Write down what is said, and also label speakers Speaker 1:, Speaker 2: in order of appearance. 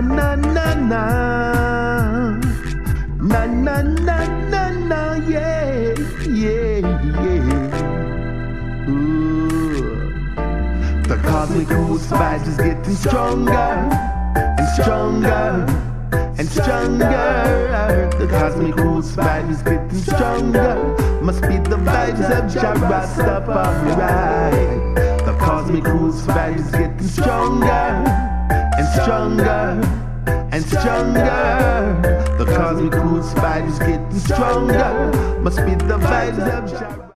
Speaker 1: na na na. Na na na na na, yeah, yeah, yeah. Ooh. The cosmic roots vibes is getting stronger and stronger and stronger. The cosmic roots vibe is getting stronger. Must be the vibes of Jah Rastafari. The cosmic roots vibe is getting stronger and stronger and stronger. The cosmic roots vibe is getting stronger. Must be the vibes of Jah.